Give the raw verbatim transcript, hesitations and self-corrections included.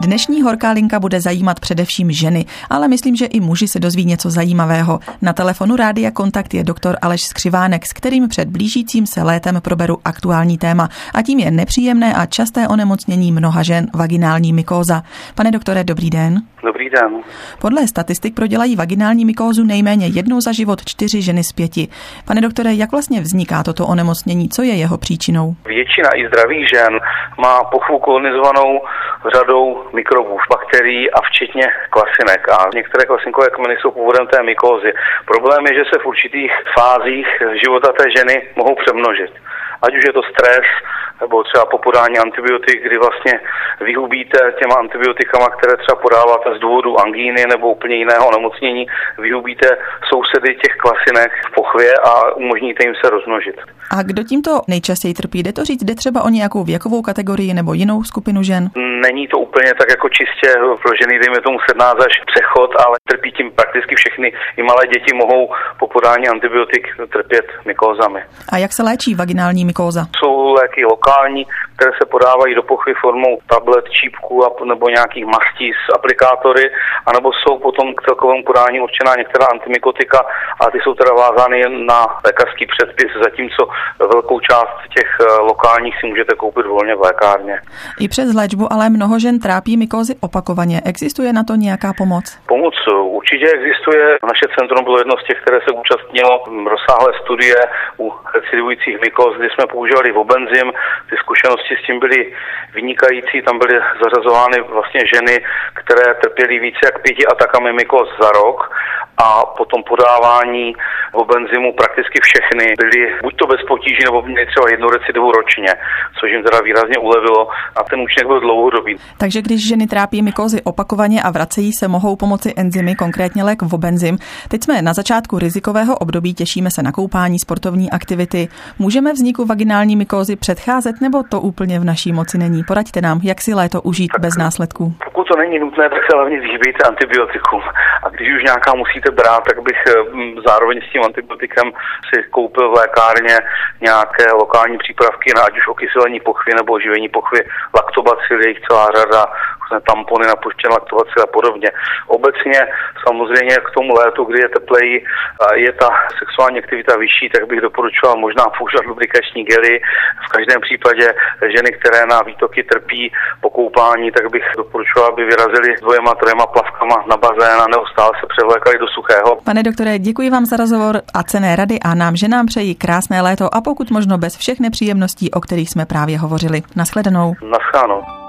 Dnešní Horká linka bude zajímat především ženy, ale myslím, že i muži se dozví něco zajímavého. Na telefonu Rádia Kontakt je doktor Aleš Skřivánek, s kterým před blížícím se létem proberu aktuální téma, a tím je nepříjemné a časté onemocnění mnoha žen, vaginální mykóza. Pane doktore, dobrý den. Dobrý den. Podle statistik prodělají vaginální mykózu nejméně jednou za život čtyři ženy z pěti. Pane doktore, jak vlastně vzniká toto onemocnění? Co je jeho příčinou? Většina i zdravých žen má pochvu kolonizovanou řadou mikrobů, bakterií a včetně kvasinek. A některé kvasinkové kmeny jsou původem té mykózy. Problém je, že se v určitých fázích života té ženy mohou přemnožit. Ať už je to stres, nebo třeba po podání antibiotik, kdy vlastně vyhubíte těma antibiotikama, které třeba podáváte z důvodu angíny nebo úplně jiného onemocnění, vyhubíte sousedy těch kvasinek v pochvě a umožníte jim se rozmnožit. A kdo tímto nejčastěji trpí? Jde to říct, jde třeba o nějakou věkovou kategorii nebo jinou skupinu žen? Není to úplně tak jako čistě pro ženy, dejme tomu sedmnáct až přechod, ale trpí tím prakticky všechny. I malé děti mohou po podání antibiotik trpět mykózami. A jak se léčí vaginální mykóza? Jsou léky lokální, které se podávají do pochvy formou tablet, čípků nebo nějakých mastí s aplikátory, anebo jsou potom k takovému podání určená některá antimykotika, a ty jsou teda vázány jen na lékařský předpis, zatímco velkou část těch lokálních si můžete koupit volně v lékárně. I přes léčbu ale mnoho žen trápí mykózy opakovaně. Existuje na to nějaká pomoc? Pomoc určitě existuje. Naše centrum bylo jedno z těch, které se účastnilo rozsáhlé studie u recidivujících mykóz, kdy jsme používali Vobenzym. Ty zkušenosti s tím byly vynikající. Tam byly zařazovány vlastně ženy, které trpěly více jak pěti atakami mykóz za rok, a potom podávání Vobenzymu prakticky všechny byly buď to bez potíží, nebo měly třeba jednu recidivu ročně, což jim teda výrazně ulevilo, a ten účinek byl dlouhodobý. Takže když ženy trápí mykózy opakovaně a vracejí se, mohou pomoci enzymy, konkrétně lék Vobenzym. Teď jsme na začátku rizikového období, těšíme se na koupání, sportovní aktivity. Můžeme vzniku vaginální mykózy předcházet, nebo to úplně v naší moci není? Poraďte nám, jak si léto užít tak bez následků. Pokud to není nutné, tak se hlavně vyhýbejte antibiotikum. A když už nějaká musíte brát, tak bych zároveň s tím antibiotikem si koupil v lékárně nějaké lokální přípravky na ať už okyselení pochvy nebo oživení pochvy, laktobacily, jejich celá řada, tampony na puštěné laktobacily a podobně. Obecně samozřejmě k tomu létu, kdy je tepleji a je ta sexuální aktivita vyšší, tak bych doporučoval možná používat lubrikační gely. V každém případě ženy, které na výtoky trpí po koupání, tak bych doporučoval, aby vyrazili dvojema, trojema plavkama na bazén a neustále se převlékali do suchého. Pane doktore, děkuji vám za rozhovor a cenné rady, a nám ženám přeji krásné léto a pokud možno bez všech nepříjemností, o kterých jsme právě hovořili. Naschledanou. Naschledanou.